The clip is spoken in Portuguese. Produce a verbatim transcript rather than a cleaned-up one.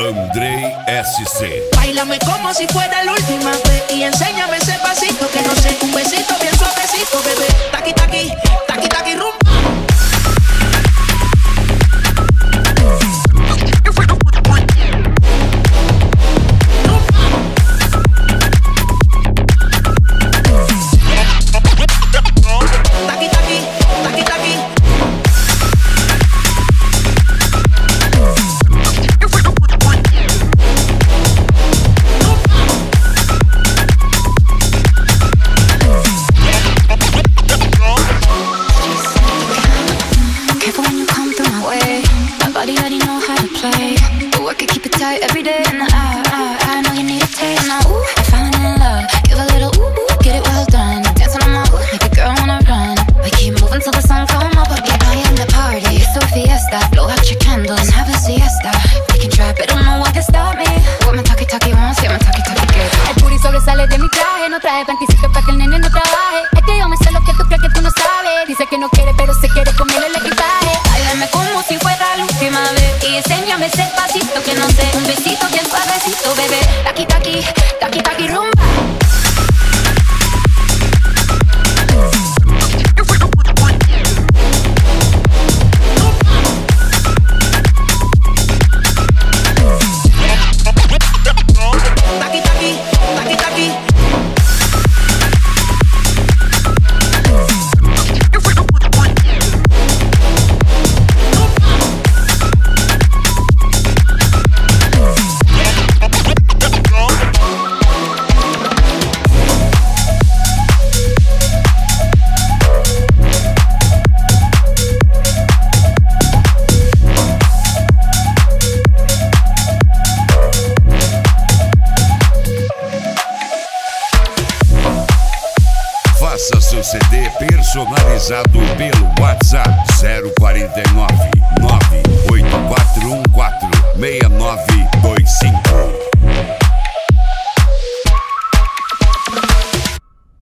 Andrei S C. Báilame como si fuera la última vez y enséñame ese pasito que no sé, un besito bien suavecito, bebé. Taqui taqui, taqui taqui rumba. Every day and I, I, I know you need a taste now. Ooh, I'm falling in love. Give a little ooh, ooh, get it well done. Dancing on my ooh, make a girl wanna run. We keep moving till the sun come up. Yeah, I am the party. It's a fiesta. Blow out your candles and have a siesta. We can try, but don't know what can stop me. What my talkie talkie wants, yeah, my talkie talkie gets. El booty sobresale de mi traje. No trae panticito pa' que el nene no trabaje. Es que yo me sé lo que tú crees que tú no sabes. Dice que no quiere, pero se quiere comer el equipaje. Báilame como si fuera la última vez y enséñame ese pasito que no sé. Un besito bien suavecito, bebé. Taqui taqui, taqui taqui rumba. Faça seu C D personalizado pelo WhatsApp zero quatro nove, nove oito quatro um quatro, seis nove dois cinco.